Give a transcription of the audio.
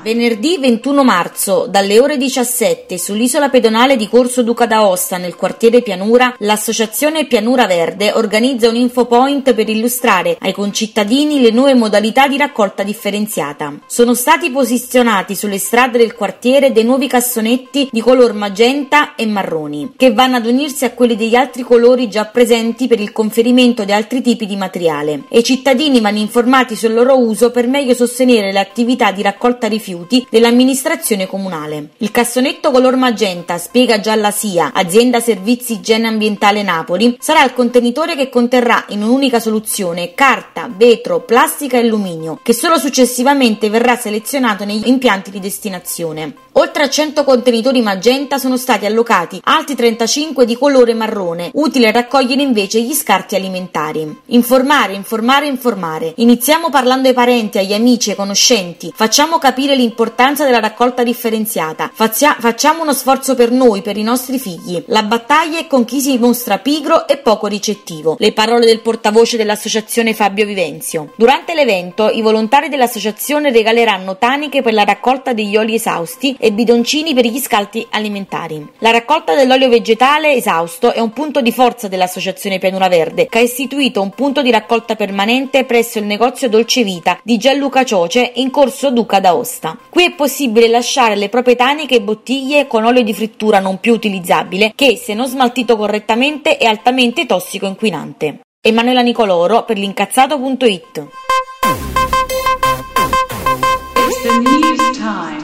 Venerdì 21 marzo, dalle ore 17, sull'isola pedonale di Corso Duca d'Aosta, nel quartiere Pianura, l'associazione Pianura Verde organizza un infopoint per illustrare ai concittadini le nuove modalità di raccolta differenziata. Sono stati posizionati sulle strade del quartiere dei nuovi cassonetti di color magenta e marroni, che vanno ad unirsi a quelli degli altri colori già presenti per il conferimento di altri tipi di materiale, e i cittadini vanno informati sul loro uso per meglio sostenere le attività di raccolta rifiuti dell'amministrazione comunale. Il cassonetto color magenta, spiega già la SIA, azienda servizi igiene ambientale Napoli, sarà il contenitore che conterrà in un'unica soluzione carta, vetro, plastica e alluminio, che solo successivamente verrà selezionato negli impianti di destinazione. Oltre a 100 contenitori magenta sono stati allocati altri 35 di colore marrone, utili a raccogliere invece gli scarti alimentari. Informare. Iniziamo parlando ai parenti, agli amici, ai conoscenti. Facciamo capire l'importanza della raccolta differenziata. Facciamo uno sforzo per noi, per i nostri figli. La battaglia è con chi si mostra pigro e poco ricettivo. Le parole del portavoce dell'associazione Fabio Vivenzio. Durante l'evento, i volontari dell'associazione regaleranno taniche per la raccolta degli oli esausti e bidoncini per gli scarti alimentari. La raccolta dell'olio vegetale esausto è un punto di forza dell'associazione Pianura Verde, che ha istituito un punto di raccolta permanente presso il negozio Dolce Vita di Gianluca Cioce in Corso Duca d'Aosta. Qui è possibile lasciare le proprie taniche e bottiglie con olio di frittura non più utilizzabile, che, se non smaltito correttamente, è altamente tossico e inquinante. Emanuela Nicoloro per l'incazzato.it. It's the news time.